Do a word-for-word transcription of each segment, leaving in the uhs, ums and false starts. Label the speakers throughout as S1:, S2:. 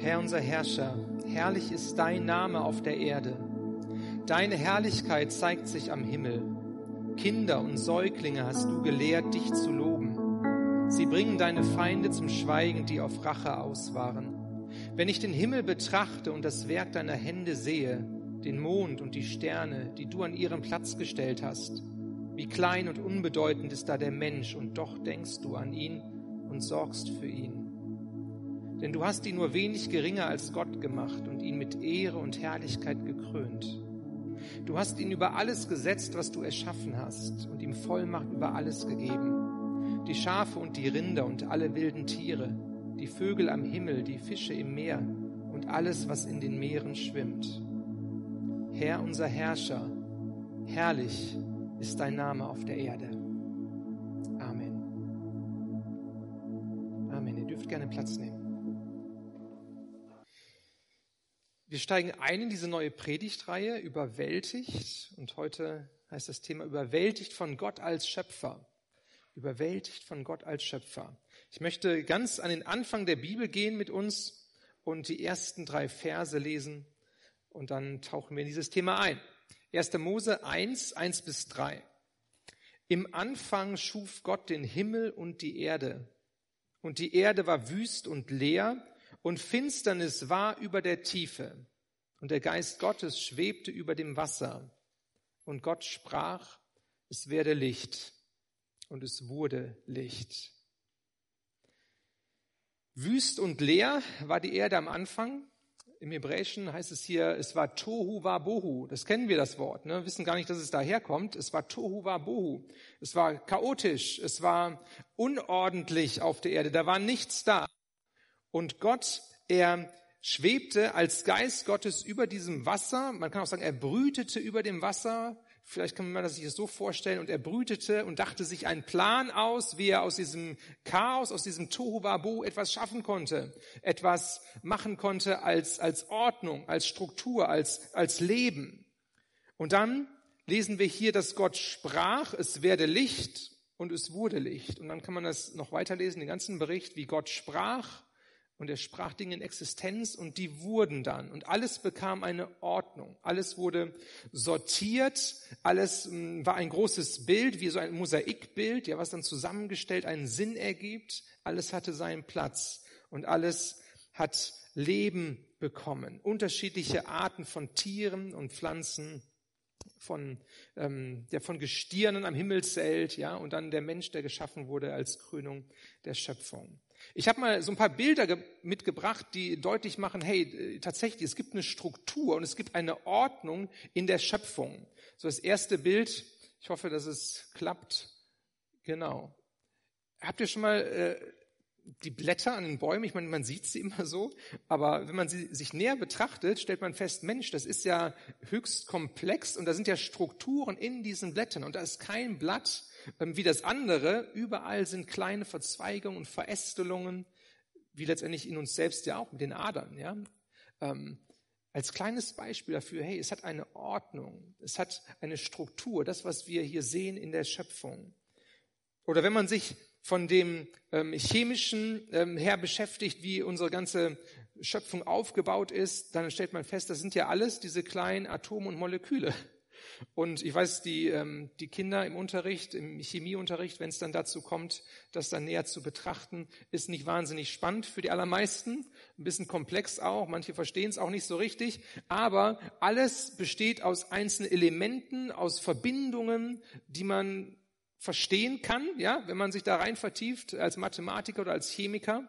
S1: Herr unser Herrscher, herrlich ist dein Name auf der Erde. Deine Herrlichkeit zeigt sich am Himmel. Kinder und Säuglinge hast du gelehrt, dich zu loben. Sie bringen deine Feinde zum Schweigen, die auf Rache aus waren. Wenn ich den Himmel betrachte und das Werk deiner Hände sehe, den Mond und die Sterne, die du an ihren Platz gestellt hast, wie klein und unbedeutend ist da der Mensch, und doch denkst du an ihn und sorgst für ihn. Denn du hast ihn nur wenig geringer als Gott gemacht und ihn mit Ehre und Herrlichkeit gekrönt. Du hast ihn über alles gesetzt, was du erschaffen hast, und ihm Vollmacht über alles gegeben. Die Schafe und die Rinder und alle wilden Tiere, die Vögel am Himmel, die Fische im Meer und alles, was in den Meeren schwimmt. Herr unser Herrscher, herrlich ist dein Name auf der Erde. Amen. Amen. Ihr dürft gerne Platz nehmen. Wir steigen ein in diese neue Predigtreihe, überwältigt. Und heute heißt das Thema überwältigt von Gott als Schöpfer. Überwältigt von Gott als Schöpfer. Ich möchte ganz an den Anfang der Bibel gehen mit uns und die ersten drei Verse lesen. Und dann tauchen wir in dieses Thema ein. erster Mose eins, eins bis drei. Im Anfang schuf Gott den Himmel und die Erde. Und die Erde war wüst und leer, und Finsternis war über der Tiefe. Und der Geist Gottes schwebte über dem Wasser. Und Gott sprach, es werde Licht. Und es wurde Licht. Wüst und leer war die Erde am Anfang. Im Hebräischen heißt es hier, es war Tohu Wabohu. Das kennen wir, das Wort. Ne? Wir wissen gar nicht, dass es daherkommt. Es war Tohu Wabohu. Es war chaotisch. Es war unordentlich auf der Erde. Da war nichts da. Und Gott, er schwebte als Geist Gottes über diesem Wasser. Man kann auch sagen, er brütete über dem Wasser. Vielleicht kann man sich das so vorstellen. Und er brütete und dachte sich einen Plan aus, wie er aus diesem Chaos, aus diesem Tohu Wabohu etwas schaffen konnte. Etwas machen konnte als, als Ordnung, als Struktur, als, als Leben. Und dann lesen wir hier, dass Gott sprach, es werde Licht, und es wurde Licht. Und dann kann man das noch weiterlesen, den ganzen Bericht, wie Gott sprach. Und er sprach Dinge in Existenz und die wurden dann. Und alles bekam eine Ordnung. Alles wurde sortiert. Alles mh, war ein großes Bild, wie so ein Mosaikbild, ja, was dann zusammengestellt einen Sinn ergibt. Alles hatte seinen Platz. Und alles hat Leben bekommen. Unterschiedliche Arten von Tieren und Pflanzen, von, ähm, ja, von Gestirnen am Himmelszelt, ja, und dann der Mensch, der geschaffen wurde als Krönung der Schöpfung. Ich habe mal so ein paar Bilder ge- mitgebracht, die deutlich machen, hey, tatsächlich, es gibt eine Struktur und es gibt eine Ordnung in der Schöpfung. So das erste Bild, ich hoffe, dass es klappt. Genau. Habt ihr schon mal äh, die Blätter an den Bäumen? Ich meine, man sieht sie immer so, aber wenn man sie sich näher betrachtet, stellt man fest, Mensch, das ist ja höchst komplex und da sind ja Strukturen in diesen Blättern und da ist kein Blatt wie das andere. Überall sind kleine Verzweigungen und Verästelungen, wie letztendlich in uns selbst ja auch mit den Adern. Ja, ähm, als kleines Beispiel dafür, hey, es hat eine Ordnung, es hat eine Struktur, das, was wir hier sehen in der Schöpfung. Oder wenn man sich von dem ähm, chemischen ähm, her beschäftigt, wie unsere ganze Schöpfung aufgebaut ist, dann stellt man fest, das sind ja alles diese kleinen Atome und Moleküle. Und ich weiß, die, ähm, die Kinder im Unterricht, im Chemieunterricht, wenn es dann dazu kommt, das dann näher zu betrachten, ist nicht wahnsinnig spannend für die allermeisten. Ein bisschen komplex auch, manche verstehen es auch nicht so richtig. Aber alles besteht aus einzelnen Elementen, aus Verbindungen, die man verstehen kann, ja, wenn man sich da rein vertieft, als Mathematiker oder als Chemiker.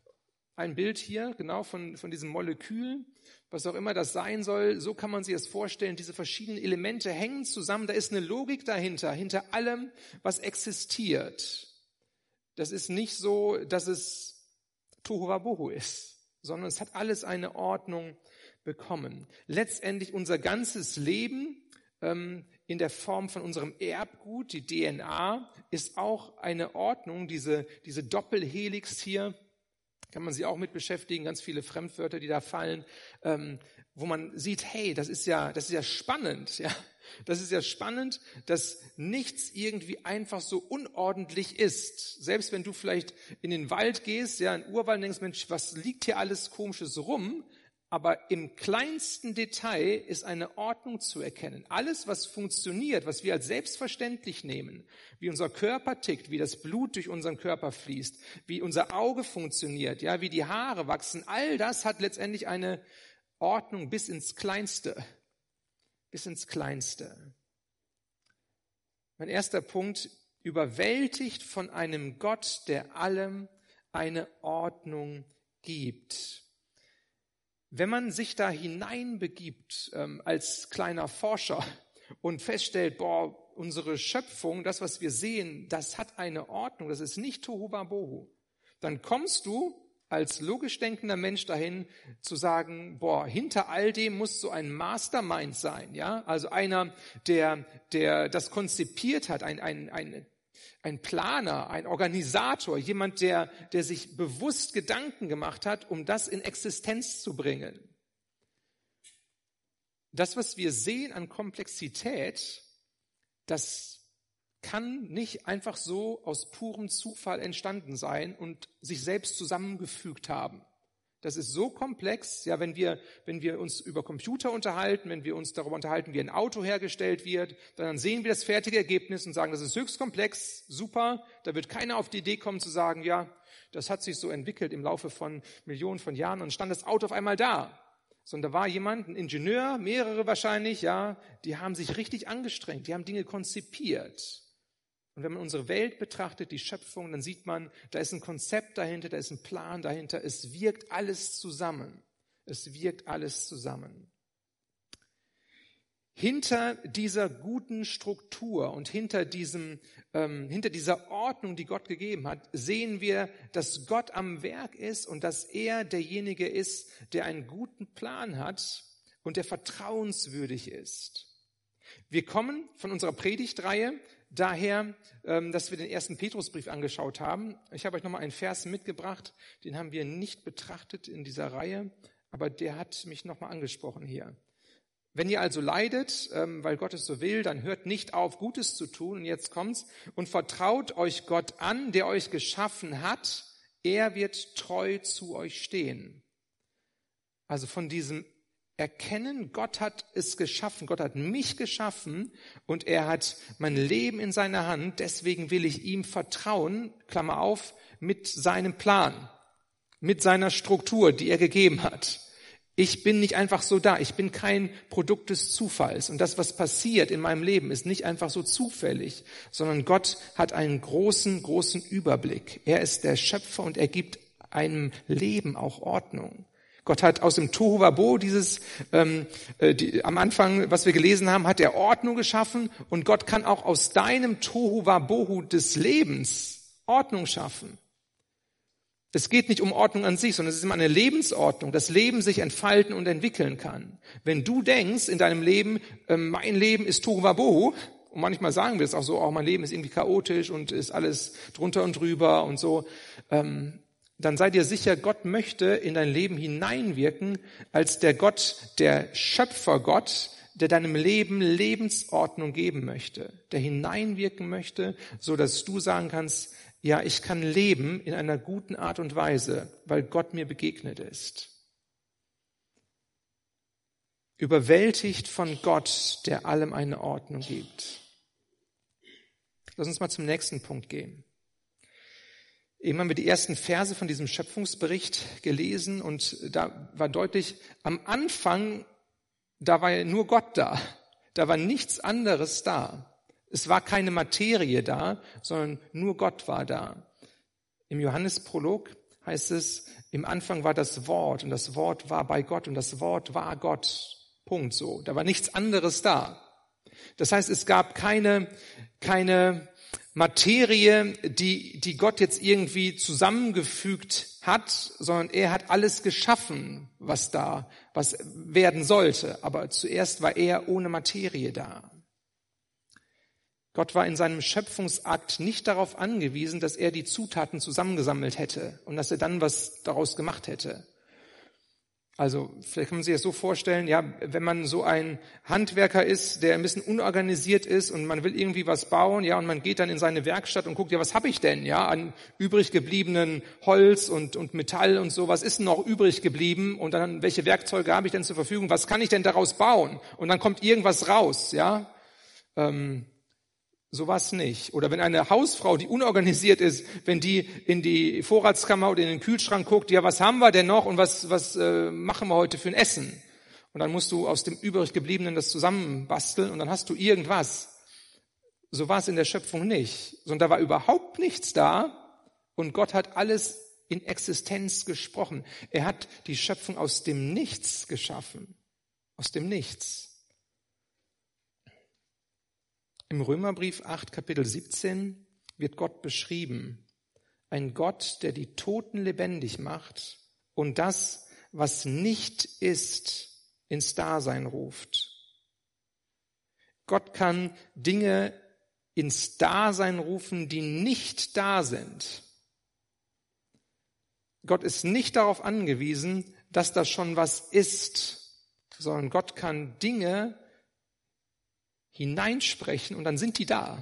S1: Ein Bild hier, genau, von, von diesem Molekül, was auch immer das sein soll, so kann man sich das vorstellen, diese verschiedenen Elemente hängen zusammen, da ist eine Logik dahinter, hinter allem, was existiert. Das ist nicht so, dass es Tohuwabohu ist, sondern es hat alles eine Ordnung bekommen. Letztendlich unser ganzes Leben ähm, in der Form von unserem Erbgut, die D N A, ist auch eine Ordnung, diese, diese Doppelhelix hier, kann man sich auch mit beschäftigen, ganz viele Fremdwörter, die da fallen, ähm, wo man sieht, hey, das ist ja, das ist ja spannend, ja. Das ist ja spannend, dass nichts irgendwie einfach so unordentlich ist. Selbst wenn du vielleicht in den Wald gehst, ja, in den Urwald, denkst, Mensch, was liegt hier alles Komisches rum? Aber im kleinsten Detail ist eine Ordnung zu erkennen. Alles, was funktioniert, was wir als selbstverständlich nehmen, wie unser Körper tickt, wie das Blut durch unseren Körper fließt, wie unser Auge funktioniert, ja, wie die Haare wachsen, all das hat letztendlich eine Ordnung bis ins Kleinste. Bis ins Kleinste. Mein erster Punkt, überwältigt von einem Gott, der allem eine Ordnung gibt. Wenn man sich da hineinbegibt ähm, als kleiner Forscher und feststellt, boah, unsere Schöpfung, das, was wir sehen, das hat eine Ordnung, das ist nicht Tohu Wabohu, dann kommst du als logisch denkender Mensch dahin zu sagen, boah, hinter all dem muss so ein Mastermind sein, ja, also einer, der, der das konzipiert hat, ein, ein, ein Ein Planer, ein Organisator, jemand, der, der sich bewusst Gedanken gemacht hat, um das in Existenz zu bringen. Das, was wir sehen an Komplexität, das kann nicht einfach so aus purem Zufall entstanden sein und sich selbst zusammengefügt haben. Das ist so komplex, ja, wenn wir, wenn wir uns über Computer unterhalten, wenn wir uns darüber unterhalten, wie ein Auto hergestellt wird, dann sehen wir das fertige Ergebnis und sagen, das ist höchst komplex, super, da wird keiner auf die Idee kommen zu sagen, ja, das hat sich so entwickelt im Laufe von Millionen von Jahren und stand das Auto auf einmal da. Sondern da war jemand, ein Ingenieur, mehrere wahrscheinlich, ja, die haben sich richtig angestrengt, die haben Dinge konzipiert. Und wenn man unsere Welt betrachtet, die Schöpfung, dann sieht man, da ist ein Konzept dahinter, da ist ein Plan dahinter. Es wirkt alles zusammen. Es wirkt alles zusammen. Hinter dieser guten Struktur und hinter diesem, ähm, hinter dieser Ordnung, die Gott gegeben hat, sehen wir, dass Gott am Werk ist und dass er derjenige ist, der einen guten Plan hat und der vertrauenswürdig ist. Wir kommen von unserer Predigtreihe daher, dass wir den ersten Petrusbrief angeschaut haben. Ich habe euch nochmal einen Vers mitgebracht, den haben wir nicht betrachtet in dieser Reihe, aber der hat mich nochmal angesprochen hier. Wenn ihr also leidet, weil Gott es so will, dann hört nicht auf, Gutes zu tun, und jetzt kommt's, und vertraut euch Gott an, der euch geschaffen hat, er wird treu zu euch stehen. Also von diesem Erkennen, Gott hat es geschaffen, Gott hat mich geschaffen und er hat mein Leben in seiner Hand, deswegen will ich ihm vertrauen, Klammer auf, mit seinem Plan, mit seiner Struktur, die er gegeben hat. Ich bin nicht einfach so da, ich bin kein Produkt des Zufalls und das, was passiert in meinem Leben, ist nicht einfach so zufällig, sondern Gott hat einen großen, großen Überblick. Er ist der Schöpfer und er gibt einem Leben auch Ordnung. Gott hat aus dem Tohu Wabohu, dieses ähm, äh, die, am Anfang, was wir gelesen haben, hat er Ordnung geschaffen und Gott kann auch aus deinem Tohu Wabohu des Lebens Ordnung schaffen. Es geht nicht um Ordnung an sich, sondern es ist immer eine Lebensordnung, dass Leben sich entfalten und entwickeln kann. Wenn du denkst in deinem Leben, äh, mein Leben ist Tohu Wabohu, und manchmal sagen wir es auch so, auch mein Leben ist irgendwie chaotisch und ist alles drunter und drüber und so, ähm, dann sei dir sicher, Gott möchte in dein Leben hineinwirken als der Gott, der Schöpfergott, der deinem Leben Lebensordnung geben möchte, der hineinwirken möchte, so dass du sagen kannst, ja, ich kann leben in einer guten Art und Weise, weil Gott mir begegnet ist. Überwältigt von Gott, der allem eine Ordnung gibt. Lass uns mal zum nächsten Punkt gehen. Eben haben wir die ersten Verse von diesem Schöpfungsbericht gelesen und da war deutlich, am Anfang, da war ja nur Gott da. Da war nichts anderes da. Es war keine Materie da, sondern nur Gott war da. Im Johannesprolog heißt es, im Anfang war das Wort und das Wort war bei Gott und das Wort war Gott. Punkt so. Da war nichts anderes da. Das heißt, es gab keine, keine Materie, die, die Gott jetzt irgendwie zusammengefügt hat, sondern er hat alles geschaffen, was da, was werden sollte. Aber zuerst war er ohne Materie da. Gott war in seinem Schöpfungsakt nicht darauf angewiesen, dass er die Zutaten zusammengesammelt hätte und dass er dann was daraus gemacht hätte. Also vielleicht kann man sich das so vorstellen, ja, wenn man so ein Handwerker ist, der ein bisschen unorganisiert ist und man will irgendwie was bauen, ja, und man geht dann in seine Werkstatt und guckt, ja, was habe ich denn, ja, an übrig gebliebenen Holz und und Metall und so, was ist denn noch übrig geblieben und dann, welche Werkzeuge habe ich denn zur Verfügung, was kann ich denn daraus bauen? Und dann kommt irgendwas raus, ja. Ähm, Sowas nicht. Oder wenn eine Hausfrau, die unorganisiert ist, wenn die in die Vorratskammer oder in den Kühlschrank guckt, ja, was haben wir denn noch und was was äh, machen wir heute für ein Essen? Und dann musst du aus dem übrig gebliebenen das zusammenbasteln und dann hast du irgendwas. So war es in der Schöpfung nicht, sondern da war überhaupt nichts da und Gott hat alles in Existenz gesprochen. Er hat die Schöpfung aus dem Nichts geschaffen, aus dem Nichts. Im Römerbrief acht, Kapitel siebzehn wird Gott beschrieben. Ein Gott, der die Toten lebendig macht und das, was nicht ist, ins Dasein ruft. Gott kann Dinge ins Dasein rufen, die nicht da sind. Gott ist nicht darauf angewiesen, dass da schon was ist, sondern Gott kann Dinge hineinsprechen und dann sind die da.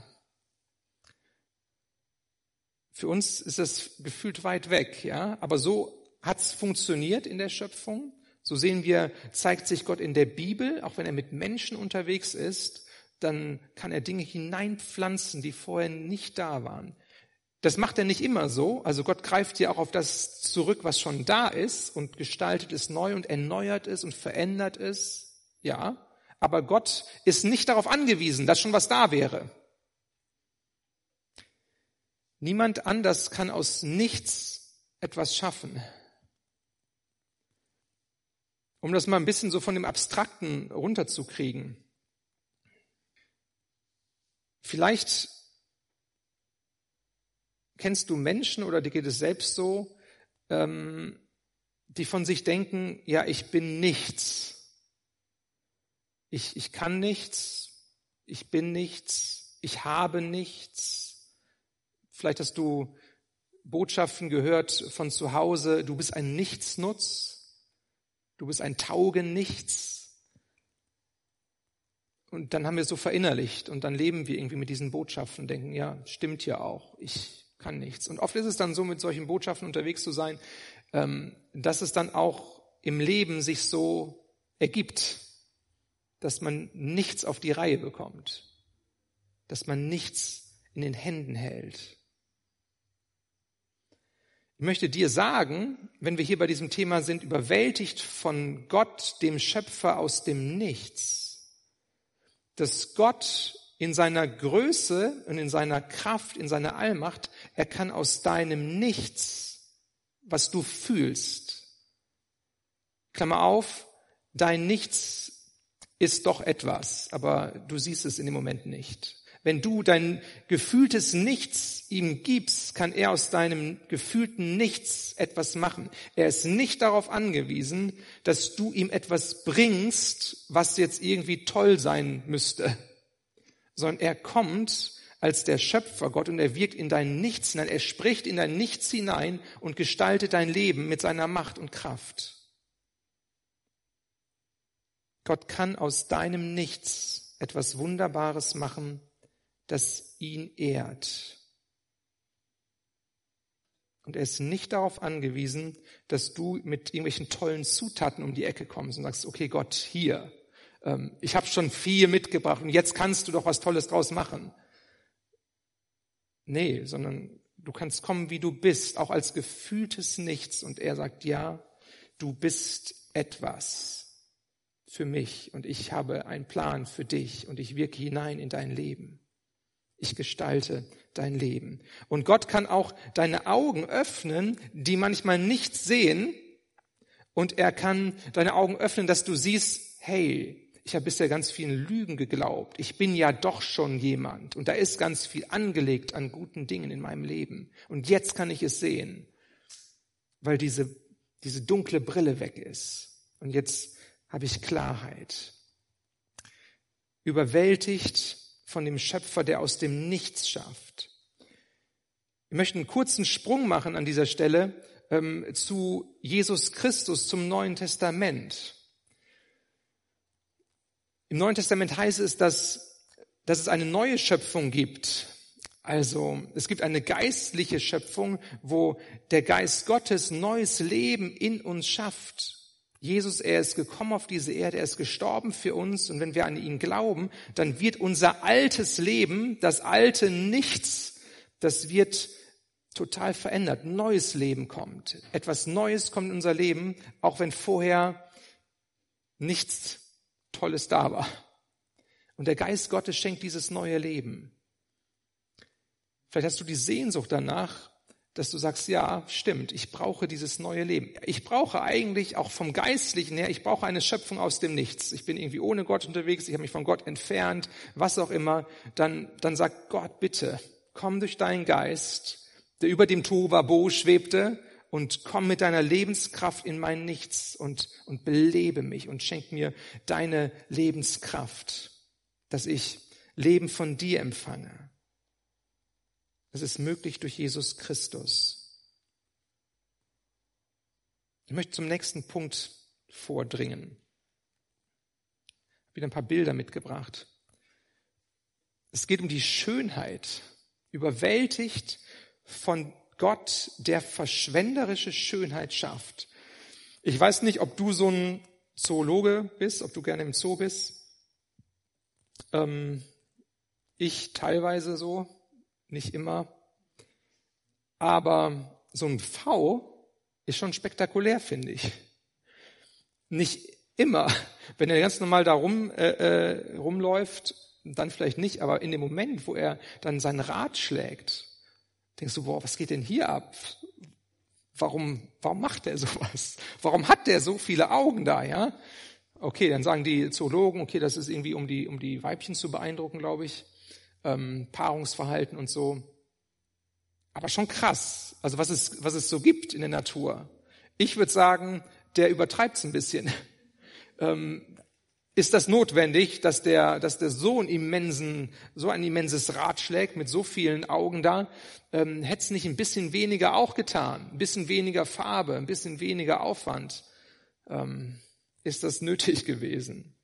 S1: Für uns ist das gefühlt weit weg, ja, aber so hat's funktioniert in der Schöpfung. So sehen wir, zeigt sich Gott in der Bibel, auch wenn er mit Menschen unterwegs ist, dann kann er Dinge hineinpflanzen, die vorher nicht da waren. Das macht er nicht immer so, also Gott greift ja auch auf das zurück, was schon da ist und gestaltet es neu und erneuert es und verändert es, ja. Aber Gott ist nicht darauf angewiesen, dass schon was da wäre. Niemand anders kann aus nichts etwas schaffen. Um das mal ein bisschen so von dem Abstrakten runterzukriegen. Vielleicht kennst du Menschen oder dir geht es selbst so, ähm, die von sich denken, ja, ich bin nichts. Ich, ich kann nichts, ich bin nichts, ich habe nichts. Vielleicht hast du Botschaften gehört von zu Hause, du bist ein Nichtsnutz, du bist ein Taugenichts. Und dann haben wir so verinnerlicht und dann leben wir irgendwie mit diesen Botschaften und denken, ja, stimmt ja auch, ich kann nichts. Und oft ist es dann so, mit solchen Botschaften unterwegs zu sein, dass es dann auch im Leben sich so ergibt, dass man nichts auf die Reihe bekommt, dass man nichts in den Händen hält. Ich möchte dir sagen, wenn wir hier bei diesem Thema sind, überwältigt von Gott, dem Schöpfer aus dem Nichts, dass Gott in seiner Größe und in seiner Kraft, in seiner Allmacht, er kann aus deinem Nichts, was du fühlst, Klammer auf, dein Nichts ist doch etwas, aber du siehst es in dem Moment nicht. Wenn du dein gefühltes Nichts ihm gibst, kann er aus deinem gefühlten Nichts etwas machen. Er ist nicht darauf angewiesen, dass du ihm etwas bringst, was jetzt irgendwie toll sein müsste, sondern er kommt als der Schöpfer Gott und er wirkt in dein Nichts hinein, er spricht in dein Nichts hinein und gestaltet dein Leben mit seiner Macht und Kraft. Gott kann aus deinem Nichts etwas Wunderbares machen, das ihn ehrt. Und er ist nicht darauf angewiesen, dass du mit irgendwelchen tollen Zutaten um die Ecke kommst und sagst, okay Gott, hier, ähm, ich habe schon viel mitgebracht und jetzt kannst du doch was Tolles draus machen. Nee, sondern du kannst kommen, wie du bist, auch als gefühltes Nichts. Und er sagt, ja, du bist etwas für mich und ich habe einen Plan für dich und ich wirke hinein in dein Leben. Ich gestalte dein Leben. Und Gott kann auch deine Augen öffnen, die manchmal nichts sehen. Und er kann deine Augen öffnen, dass du siehst, hey, ich habe bisher ganz vielen Lügen geglaubt. Ich bin ja doch schon jemand. Und da ist ganz viel angelegt an guten Dingen in meinem Leben. Und jetzt kann ich es sehen, weil diese, diese dunkle Brille weg ist. Und jetzt habe ich Klarheit. Überwältigt von dem Schöpfer, der aus dem Nichts schafft. Ich möchte einen kurzen Sprung machen an dieser Stelle ähm, zu Jesus Christus, zum Neuen Testament. Im Neuen Testament heißt es, dass, dass es eine neue Schöpfung gibt. Also es gibt eine geistliche Schöpfung, wo der Geist Gottes neues Leben in uns schafft. Jesus, er ist gekommen auf diese Erde, er ist gestorben für uns und wenn wir an ihn glauben, dann wird unser altes Leben, das alte Nichts, das wird total verändert. Neues Leben kommt. Etwas Neues kommt in unser Leben, auch wenn vorher nichts Tolles da war. Und der Geist Gottes schenkt dieses neue Leben. Vielleicht hast du die Sehnsucht danach, dass du sagst, ja, stimmt, ich brauche dieses neue Leben. Ich brauche eigentlich auch vom Geistlichen her, ich brauche eine Schöpfung aus dem Nichts. Ich bin irgendwie ohne Gott unterwegs, ich habe mich von Gott entfernt, was auch immer. Dann, dann sagt Gott, bitte, komm durch deinen Geist, der über dem Tohu Wabohu schwebte, und komm mit deiner Lebenskraft in mein Nichts und, und belebe mich und schenk mir deine Lebenskraft, dass ich Leben von dir empfange. Das ist möglich durch Jesus Christus. Ich möchte zum nächsten Punkt vordringen. Ich habe wieder ein paar Bilder mitgebracht. Es geht um die Schönheit, überwältigt von Gott, der verschwenderische Schönheit schafft. Ich weiß nicht, ob du so ein Zoologe bist, ob du gerne im Zoo bist. Ähm, ich teilweise so. Nicht immer. Aber so ein V ist schon spektakulär, finde ich. Nicht immer. Wenn er ganz normal da rum, äh, rumläuft, dann vielleicht nicht. Aber in dem Moment, wo er dann sein Rad schlägt, denkst du, boah, was geht denn hier ab? Warum, warum macht der sowas? Warum hat der so viele Augen da, ja? Okay, dann sagen die Zoologen, okay, das ist irgendwie, um die, um die Weibchen zu beeindrucken, glaube ich. Ähm, Paarungsverhalten und so. Aber schon krass, also was es, was es so gibt in der Natur. Ich würde sagen, der übertreibt es ein bisschen. Ähm, ist das notwendig, dass der, dass der so einen immensen, so ein immenses Rad schlägt mit so vielen Augen da? Ähm, hätte es nicht ein bisschen weniger auch getan? Ein bisschen weniger Farbe, ein bisschen weniger Aufwand? Ähm, ist das nötig gewesen?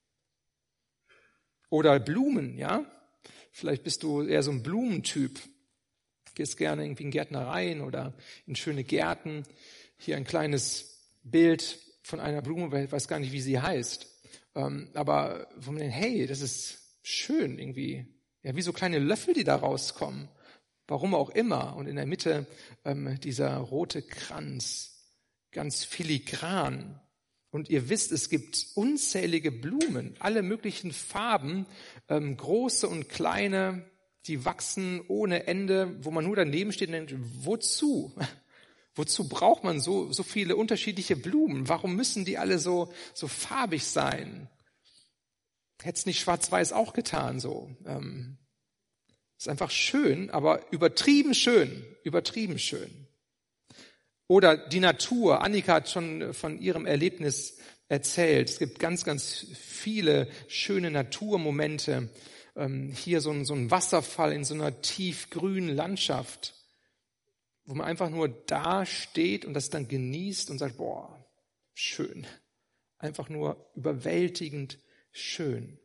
S1: Oder Blumen, ja? Vielleicht bist du eher so ein Blumentyp. Gehst gerne irgendwie in Gärtnereien oder in schöne Gärten. Hier ein kleines Bild von einer Blume, ich weiß gar nicht, wie sie heißt. Ähm, aber wo man denkt, hey, das ist schön irgendwie. Ja, wie so kleine Löffel, die da rauskommen. Warum auch immer. Und in der Mitte ähm, dieser rote Kranz. Ganz filigran. Und ihr wisst, es gibt unzählige Blumen, alle möglichen Farben, ähm, große und kleine, die wachsen ohne Ende, wo man nur daneben steht und denkt, wozu? Wozu braucht man so, so viele unterschiedliche Blumen? Warum müssen die alle so, so farbig sein? Hätte es nicht schwarz-weiß auch getan so? Ähm, ist einfach schön, aber übertrieben schön, übertrieben schön. Oder die Natur. Annika hat schon von ihrem Erlebnis erzählt. Es gibt ganz, ganz viele schöne Naturmomente. Ähm, hier so ein, so ein Wasserfall in so einer tiefgrünen Landschaft, wo man einfach nur da steht und das dann genießt und sagt, boah, schön. Einfach nur überwältigend schön.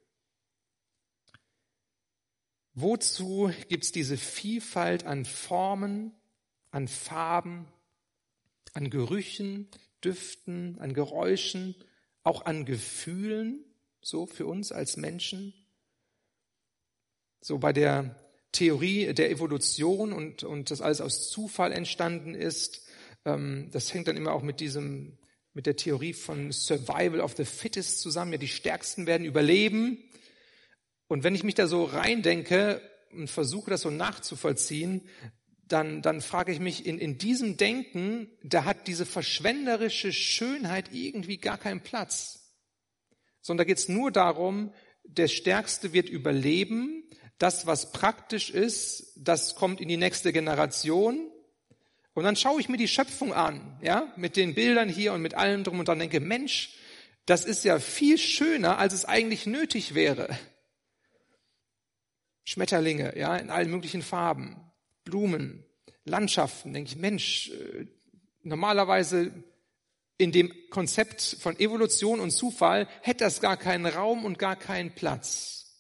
S1: Wozu gibt's diese Vielfalt an Formen, an Farben, an Gerüchen, Düften, an Geräuschen, auch an Gefühlen, so für uns als Menschen? So bei der Theorie der Evolution und, und das alles aus Zufall entstanden ist, ähm, das hängt dann immer auch mit diesem, mit der Theorie von Survival of the Fittest zusammen. Ja, die Stärksten werden überleben. Und wenn ich mich da so reindenke und versuche, das so nachzuvollziehen, dann, dann frage ich mich, in, in diesem Denken, da hat diese verschwenderische Schönheit irgendwie gar keinen Platz. Sondern da geht es nur darum, der Stärkste wird überleben, das, was praktisch ist, das kommt in die nächste Generation. Und dann schaue ich mir die Schöpfung an, ja, mit den Bildern hier und mit allem drum und dran, denke, Mensch, das ist ja viel schöner, als es eigentlich nötig wäre. Schmetterlinge, ja, in allen möglichen Farben. Blumen, Landschaften, denke ich, Mensch, normalerweise in dem Konzept von Evolution und Zufall hätte das gar keinen Raum und gar keinen Platz.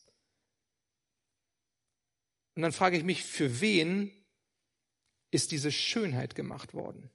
S1: Und dann frage ich mich, für wen ist diese Schönheit gemacht worden?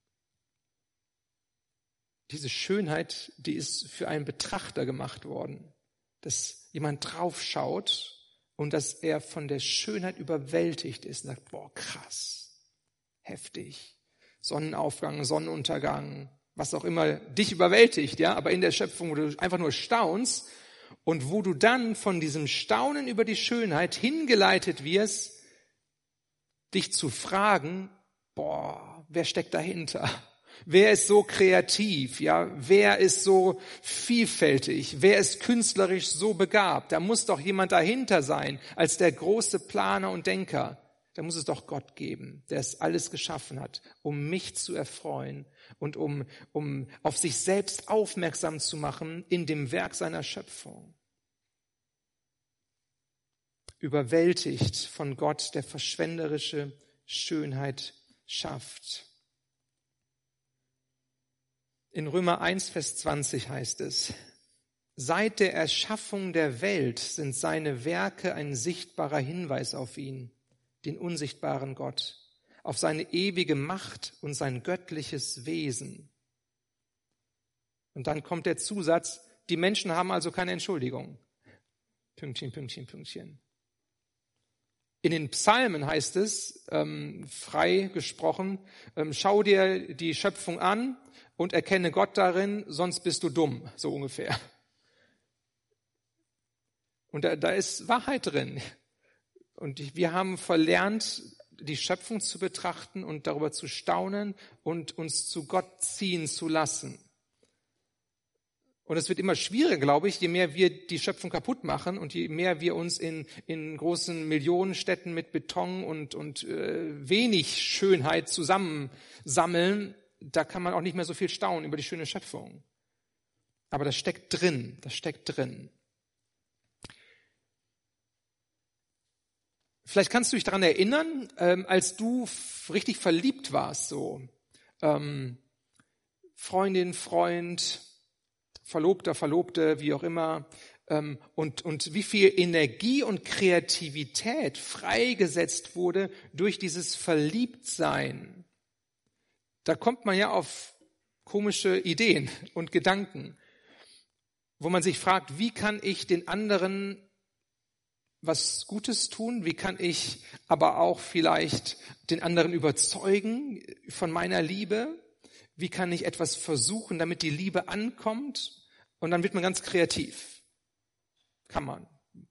S1: Diese Schönheit, die ist für einen Betrachter gemacht worden, dass jemand draufschaut und dass er von der Schönheit überwältigt ist und sagt, boah, krass, heftig, Sonnenaufgang, Sonnenuntergang, was auch immer dich überwältigt, ja, aber in der Schöpfung, wo du einfach nur staunst und wo du dann von diesem Staunen über die Schönheit hingeleitet wirst, dich zu fragen, boah, wer steckt dahinter? Wer ist so kreativ, ja? Wer ist so vielfältig? Wer ist künstlerisch so begabt? Da muss doch jemand dahinter sein, als der große Planer und Denker. Da muss es doch Gott geben, der es alles geschaffen hat, um mich zu erfreuen und um, um auf sich selbst aufmerksam zu machen in dem Werk seiner Schöpfung. Überwältigt von Gott, der verschwenderische Schönheit schafft. In Römer eins, Vers zwanzig heißt es, seit der Erschaffung der Welt sind seine Werke ein sichtbarer Hinweis auf ihn, den unsichtbaren Gott, auf seine ewige Macht und sein göttliches Wesen. Und dann kommt der Zusatz, die Menschen haben also keine Entschuldigung. Pünktchen, Pünktchen, Pünktchen. In den Psalmen heißt es, ähm, frei gesprochen, ähm, schau dir die Schöpfung an und erkenne Gott darin, sonst bist du dumm, so ungefähr. Und da, da ist Wahrheit drin. Und wir haben verlernt, die Schöpfung zu betrachten und darüber zu staunen und uns zu Gott ziehen zu lassen. Und es wird immer schwieriger, glaube ich, je mehr wir die Schöpfung kaputt machen und je mehr wir uns in, in großen Millionenstädten mit Beton und, und äh, wenig Schönheit zusammensammeln. Da kann man auch nicht mehr so viel staunen über die schöne Schöpfung. Aber das steckt drin, das steckt drin. Vielleicht kannst du dich daran erinnern, ähm, als du f- richtig verliebt warst, so ähm, Freundin, Freund, Verlobter, Verlobte, wie auch immer, ähm, und, und wie viel Energie und Kreativität freigesetzt wurde durch dieses Verliebtsein. Da kommt man ja auf komische Ideen und Gedanken, wo man sich fragt, wie kann ich den anderen was Gutes tun? Wie kann ich aber auch vielleicht den anderen überzeugen von meiner Liebe? Wie kann ich etwas versuchen, damit die Liebe ankommt? Und dann wird man ganz kreativ. Kann man.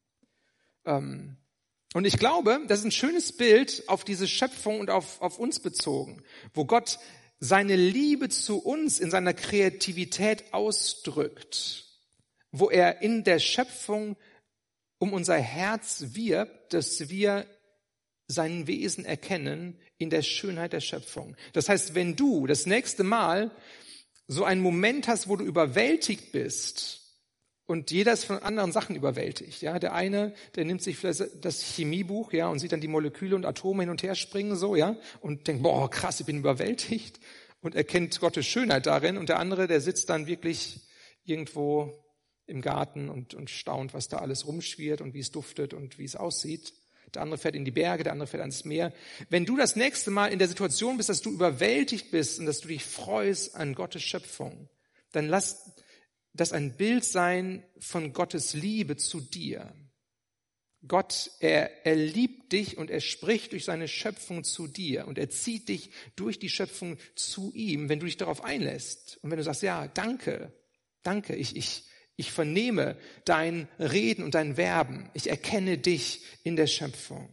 S1: Ähm, und ich glaube, das ist ein schönes Bild auf diese Schöpfung und auf, auf uns bezogen, wo Gott seine Liebe zu uns in seiner Kreativität ausdrückt, wo er in der Schöpfung um unser Herz wirbt, dass wir sein Wesen erkennen in der Schönheit der Schöpfung. Das heißt, wenn du das nächste Mal so einen Moment hast, wo du überwältigt bist, und jeder ist von anderen Sachen überwältigt, ja, der eine, der nimmt sich vielleicht das Chemiebuch, ja, und sieht dann die Moleküle und Atome hin und her springen, so, ja, und denkt, boah, krass, ich bin überwältigt, und erkennt Gottes Schönheit darin, und der andere, der sitzt dann wirklich irgendwo im Garten und, und staunt, was da alles rumschwirrt und wie es duftet und wie es aussieht. Der andere fährt in die Berge, der andere fährt ans Meer. Wenn du das nächste Mal in der Situation bist, dass du überwältigt bist und dass du dich freust an Gottes Schöpfung, dann lass das ein Bild sein von Gottes Liebe zu dir. Gott, er, er liebt dich und er spricht durch seine Schöpfung zu dir und er zieht dich durch die Schöpfung zu ihm, wenn du dich darauf einlässt. Und wenn du sagst, ja, danke, danke, ich, ich, Ich vernehme dein Reden und dein Werben. Ich erkenne dich in der Schöpfung.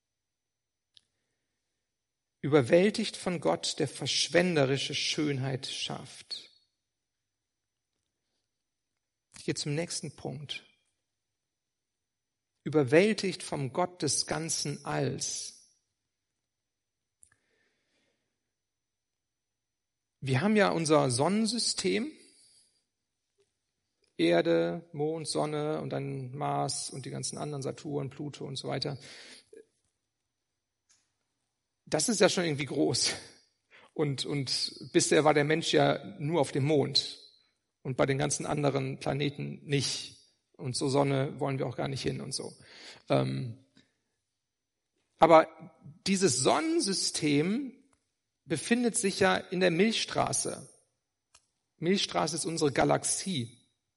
S1: Überwältigt von Gott, der verschwenderische Schönheit schafft. Ich gehe zum nächsten Punkt. Überwältigt vom Gott des ganzen Alls. Wir haben ja unser Sonnensystem. Erde, Mond, Sonne und dann Mars und die ganzen anderen, Saturn, Pluto und so weiter. Das ist ja schon irgendwie groß. Und, und bisher war der Mensch ja nur auf dem Mond und bei den ganzen anderen Planeten nicht. Und zur Sonne wollen wir auch gar nicht hin und so. Ähm, aber dieses Sonnensystem befindet sich ja in der Milchstraße. Milchstraße ist unsere Galaxie.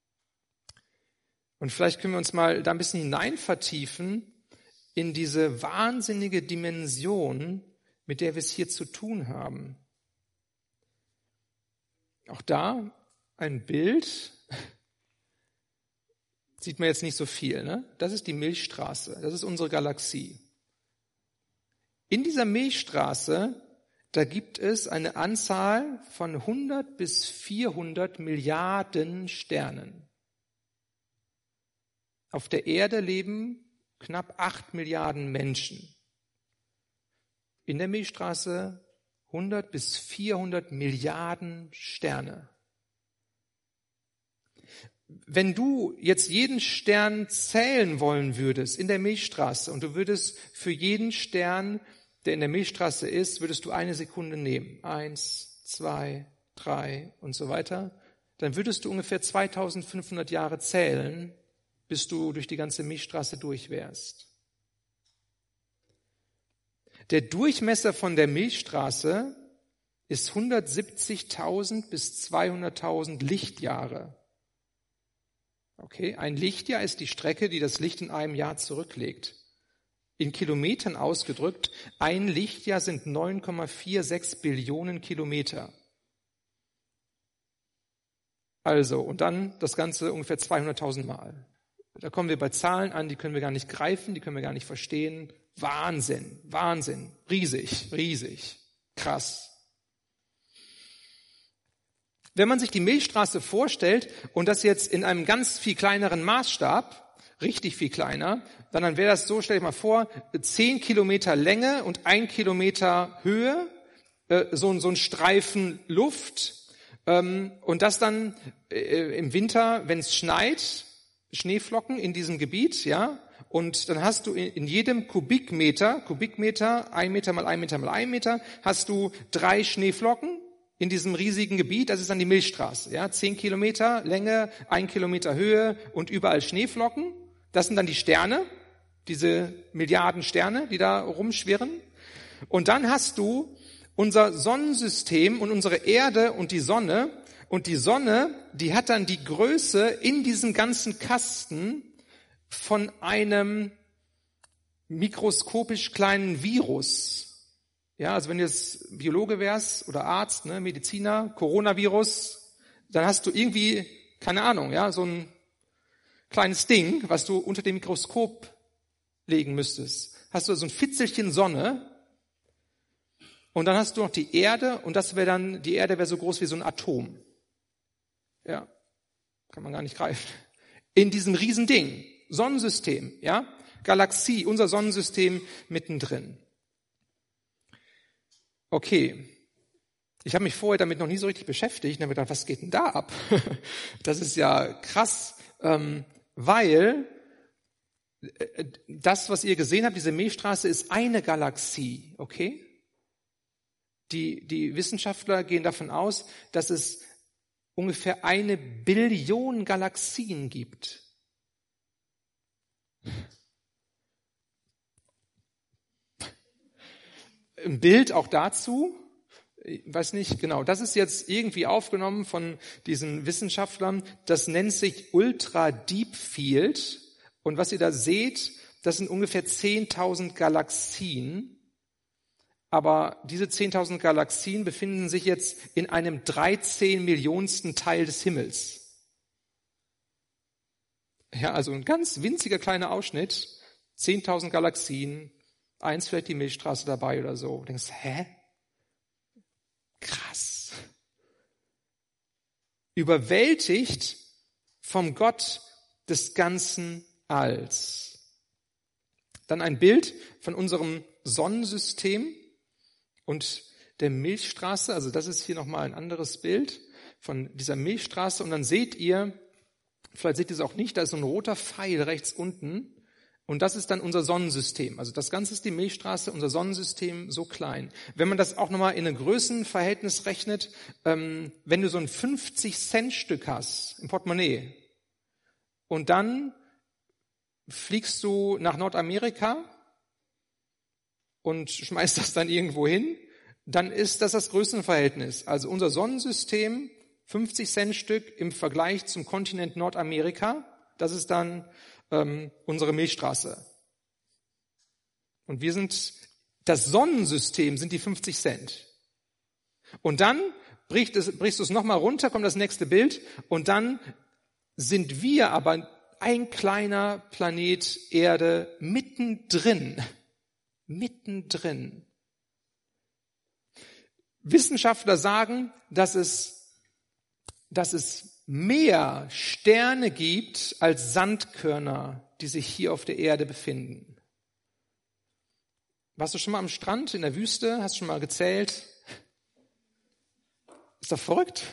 S1: Und vielleicht können wir uns mal da ein bisschen hinein vertiefen in diese wahnsinnige Dimension, mit der wir es hier zu tun haben. Auch da ein Bild, sieht man jetzt nicht so viel, ne? Das ist die Milchstraße, das ist unsere Galaxie. In dieser Milchstraße, da gibt es eine Anzahl von hundert bis vierhundert Milliarden Sternen. Auf der Erde leben knapp acht Milliarden Menschen. In der Milchstraße hundert bis vierhundert Milliarden Sterne. Wenn du jetzt jeden Stern zählen wollen würdest in der Milchstraße und du würdest für jeden Stern, der in der Milchstraße ist, würdest du eine Sekunde nehmen. Eins, zwei, drei und so weiter. Dann würdest du ungefähr zweitausendfünfhundert Jahre zählen, bis du durch die ganze Milchstraße durch wärst. Der Durchmesser von der Milchstraße ist hundertsiebzigtausend bis zweihunderttausend Lichtjahre. Okay, ein Lichtjahr ist die Strecke, die das Licht in einem Jahr zurücklegt. In Kilometern ausgedrückt, ein Lichtjahr sind neun Komma sechsundvierzig Billionen Kilometer. Also, und dann das Ganze ungefähr zweihunderttausend Mal. Da kommen wir bei Zahlen an, die können wir gar nicht greifen, die können wir gar nicht verstehen. Wahnsinn, Wahnsinn, riesig, riesig, krass. Wenn man sich die Milchstraße vorstellt und das jetzt in einem ganz viel kleineren Maßstab, richtig viel kleiner, dann wäre das so, stell dir mal vor, zehn Kilometer Länge und ein Kilometer Höhe, äh, so, so ein Streifen Luft, ähm, und das dann äh, im Winter, wenn es schneit, Schneeflocken in diesem Gebiet, ja, und dann hast du in, in jedem Kubikmeter, Kubikmeter, ein Meter mal ein Meter mal ein Meter, hast du drei Schneeflocken in diesem riesigen Gebiet, das ist dann die Milchstraße, ja, zehn Kilometer Länge, ein Kilometer Höhe und überall Schneeflocken. Das sind dann die Sterne, diese Milliarden Sterne, die da rumschwirren. Und dann hast du unser Sonnensystem und unsere Erde und die Sonne. Und die Sonne, die hat dann die Größe in diesem ganzen Kasten von einem mikroskopisch kleinen Virus. Ja, also wenn du jetzt Biologe wärst oder Arzt, ne, Mediziner, Coronavirus, dann hast du irgendwie, keine Ahnung, ja, so ein kleines Ding, was du unter dem Mikroskop legen müsstest. Hast du so ein Fitzelchen Sonne und dann hast du noch die Erde und das wäre dann, die Erde wäre so groß wie so ein Atom. Ja, kann man gar nicht greifen. In diesem Riesending, Sonnensystem, ja, Galaxie, unser Sonnensystem mittendrin. Okay, ich habe mich vorher damit noch nie so richtig beschäftigt und habe gedacht, was geht denn da ab? Das ist ja krass, ähm, weil das, was ihr gesehen habt, diese Milchstraße ist eine Galaxie, okay? Die, die Wissenschaftler gehen davon aus, dass es ungefähr eine Billion Galaxien gibt. Ein Bild auch dazu, ich weiß nicht genau, das ist jetzt irgendwie aufgenommen von diesen Wissenschaftlern, das nennt sich Ultra Deep Field und was ihr da seht, das sind ungefähr zehntausend Galaxien, aber diese zehntausend Galaxien befinden sich jetzt in einem dreizehn Millionensten Teil des Himmels. Ja, also ein ganz winziger kleiner Ausschnitt, zehntausend Galaxien, eins vielleicht die Milchstraße dabei oder so. Du denkst, hä? Krass. Überwältigt vom Gott des ganzen Alls. Dann ein Bild von unserem Sonnensystem und der Milchstraße. Also das ist hier nochmal ein anderes Bild von dieser Milchstraße. Und dann seht ihr, vielleicht seht ihr es auch nicht, da ist so ein roter Pfeil rechts unten. Und das ist dann unser Sonnensystem. Also das Ganze ist die Milchstraße, unser Sonnensystem so klein. Wenn man das auch nochmal in ein Größenverhältnis rechnet, ähm, wenn du so ein fünfzig-Cent-Stück hast im Portemonnaie und dann fliegst du nach Nordamerika und schmeißt das dann irgendwo hin, dann ist das das Größenverhältnis. Also unser Sonnensystem, fünfzig-Cent-Stück im Vergleich zum Kontinent Nordamerika, das ist dann ähm, unsere Milchstraße. Und wir sind, das Sonnensystem sind die fünfzig Cent. Und dann brichst, es, brichst du es nochmal runter, kommt das nächste Bild, und dann sind wir aber ein kleiner Planet Erde mittendrin. Mittendrin. Wissenschaftler sagen, dass es, dass es mehr Sterne gibt als Sandkörner, die sich hier auf der Erde befinden. Warst du schon mal am Strand, in der Wüste? Hast du schon mal gezählt? Ist doch verrückt.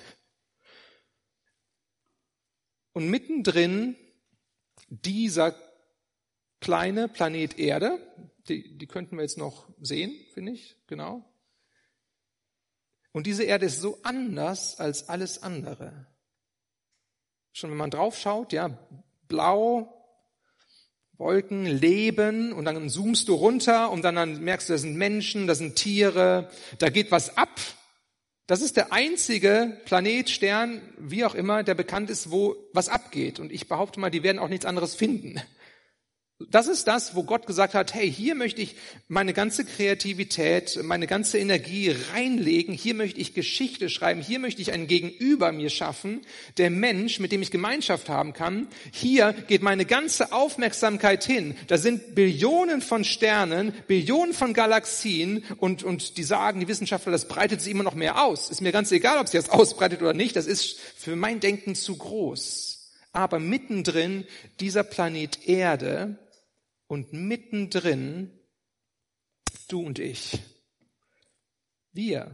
S1: Und mittendrin dieser kleine Planet Erde, die, die könnten wir jetzt noch sehen, finde ich, genau. Und diese Erde ist so anders als alles andere. Schon wenn man drauf schaut, ja, blau, Wolken, Leben, und dann zoomst du runter und dann, dann merkst du, das sind Menschen, das sind Tiere, da geht was ab. Das ist der einzige Planet, Stern, wie auch immer, der bekannt ist, wo was abgeht. Und ich behaupte mal, die werden auch nichts anderes finden. Das ist das, wo Gott gesagt hat, hey, hier möchte ich meine ganze Kreativität, meine ganze Energie reinlegen, hier möchte ich Geschichte schreiben, hier möchte ich einen Gegenüber mir schaffen, der Mensch, mit dem ich Gemeinschaft haben kann. Hier geht meine ganze Aufmerksamkeit hin. Da sind Billionen von Sternen, Billionen von Galaxien, und, und die sagen, die Wissenschaftler, das breitet sich immer noch mehr aus. Ist mir ganz egal, ob sich das ausbreitet oder nicht, das ist für mein Denken zu groß. Aber mittendrin dieser Planet Erde, und mittendrin du und ich. Wir.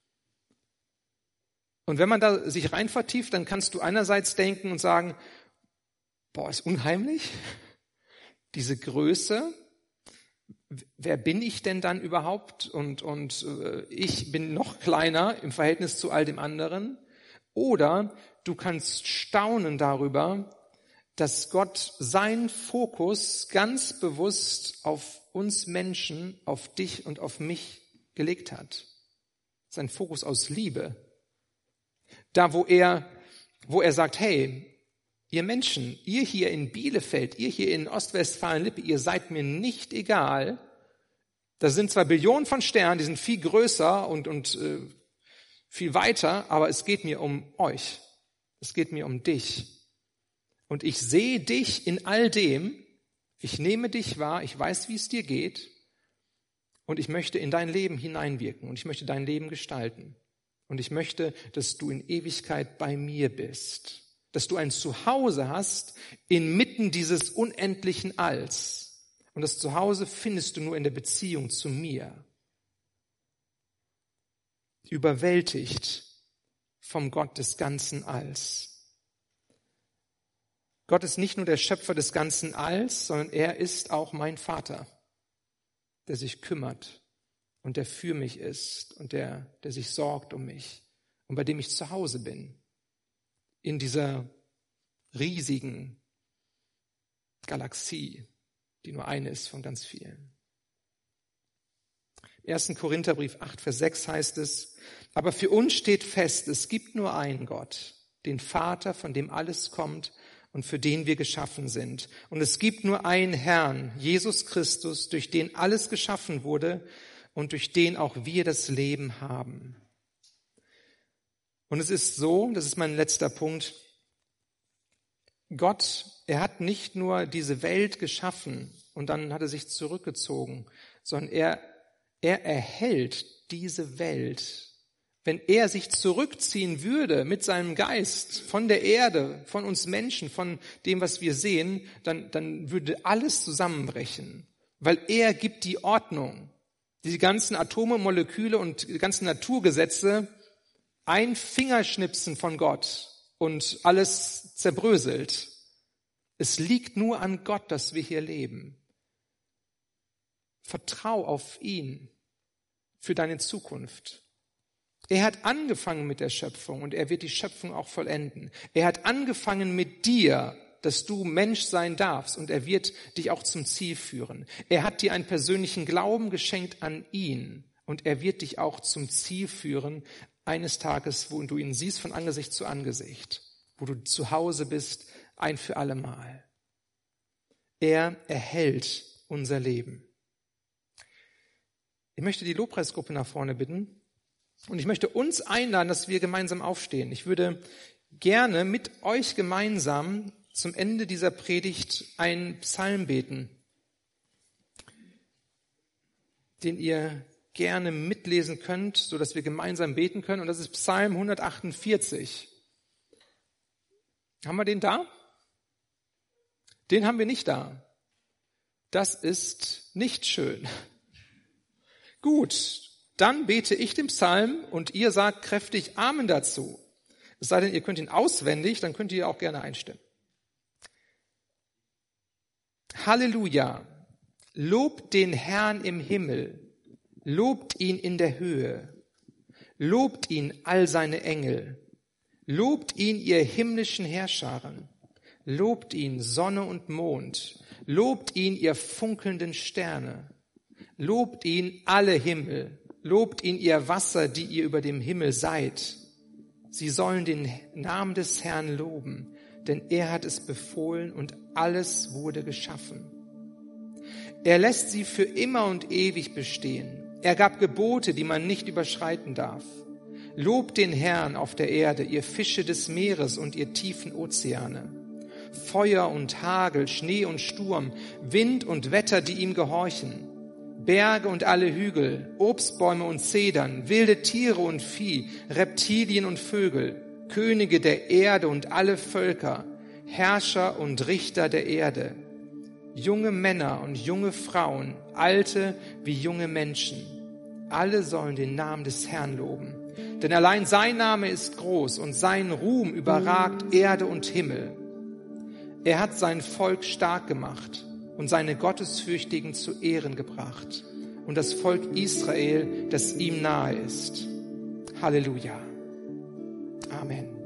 S1: Und wenn man da sich rein vertieft, dann kannst du einerseits denken und sagen, boah, ist unheimlich, diese Größe. Wer bin ich denn dann überhaupt? Und, und äh, ich bin noch kleiner im Verhältnis zu all dem anderen. Oder du kannst staunen darüber, dass Gott seinen Fokus ganz bewusst auf uns Menschen, auf dich und auf mich gelegt hat. Sein Fokus aus Liebe. Da, wo er, wo er sagt, hey, ihr Menschen, ihr hier in Bielefeld, ihr hier in Ostwestfalen-Lippe, ihr seid mir nicht egal. Da sind zwar Billionen von Sternen, die sind viel größer und, und äh, viel weiter, aber es geht mir um euch. Es geht mir um dich. Und ich sehe dich in all dem, ich nehme dich wahr, ich weiß, wie es dir geht, und ich möchte in dein Leben hineinwirken und ich möchte dein Leben gestalten. Und ich möchte, dass du in Ewigkeit bei mir bist, dass du ein Zuhause hast inmitten dieses unendlichen Alls. Und das Zuhause findest du nur in der Beziehung zu mir. Überwältigt vom Gott des ganzen Alls. Gott ist nicht nur der Schöpfer des ganzen Alls, sondern er ist auch mein Vater, der sich kümmert und der für mich ist und der, der sich sorgt um mich und bei dem ich zu Hause bin, in dieser riesigen Galaxie, die nur eine ist von ganz vielen. Im ersten Korintherbrief acht, Vers sechs heißt es, aber für uns steht fest, es gibt nur einen Gott, den Vater, von dem alles kommt, und für den wir geschaffen sind. Und es gibt nur einen Herrn, Jesus Christus, durch den alles geschaffen wurde und durch den auch wir das Leben haben. Und es ist so, das ist mein letzter Punkt, Gott, er hat nicht nur diese Welt geschaffen und dann hat er sich zurückgezogen, sondern er, er erhält diese Welt. Wenn er sich zurückziehen würde mit seinem Geist von der Erde, von uns Menschen, von dem, was wir sehen, dann, dann würde alles zusammenbrechen, weil er gibt die Ordnung. Die ganzen Atome, Moleküle und die ganzen Naturgesetze, ein Fingerschnipsen von Gott und alles zerbröselt. Es liegt nur an Gott, dass wir hier leben. Vertrau auf ihn für deine Zukunft. Er hat angefangen mit der Schöpfung und er wird die Schöpfung auch vollenden. Er hat angefangen mit dir, dass du Mensch sein darfst und er wird dich auch zum Ziel führen. Er hat dir einen persönlichen Glauben geschenkt an ihn und er wird dich auch zum Ziel führen eines Tages, wo du ihn siehst von Angesicht zu Angesicht, wo du zu Hause bist, ein für alle Mal. Er erhält unser Leben. Ich möchte die Lobpreisgruppe nach vorne bitten. Und ich möchte uns einladen, dass wir gemeinsam aufstehen. Ich würde gerne mit euch gemeinsam zum Ende dieser Predigt einen Psalm beten, den ihr gerne mitlesen könnt, sodass wir gemeinsam beten können. Und das ist Psalm hundertachtundvierzig. Haben wir den da? Den haben wir nicht da. Das ist nicht schön. Gut. Dann bete ich den Psalm und ihr sagt kräftig Amen dazu. Es sei denn, ihr könnt ihn auswendig, dann könnt ihr auch gerne einstimmen. Halleluja! Lobt den Herrn im Himmel, lobt ihn in der Höhe, lobt ihn all seine Engel, lobt ihn ihr himmlischen Heerscharen, lobt ihn Sonne und Mond, lobt ihn ihr funkelnden Sterne, lobt ihn alle Himmel, lobt ihn, ihr Wasser, die ihr über dem Himmel seid. Sie sollen den Namen des Herrn loben, denn er hat es befohlen und alles wurde geschaffen. Er lässt sie für immer und ewig bestehen. Er gab Gebote, die man nicht überschreiten darf. Lobt den Herrn auf der Erde, ihr Fische des Meeres und ihr tiefen Ozeane. Feuer und Hagel, Schnee und Sturm, Wind und Wetter, die ihm gehorchen. Berge und alle Hügel, Obstbäume und Zedern, wilde Tiere und Vieh, Reptilien und Vögel, Könige der Erde und alle Völker, Herrscher und Richter der Erde, junge Männer und junge Frauen, alte wie junge Menschen. Alle sollen den Namen des Herrn loben. Denn allein sein Name ist groß und sein Ruhm überragt Erde und Himmel. Er hat sein Volk stark gemacht und seine Gottesfürchtigen zu Ehren gebracht und das Volk Israel, das ihm nahe ist. Halleluja. Amen.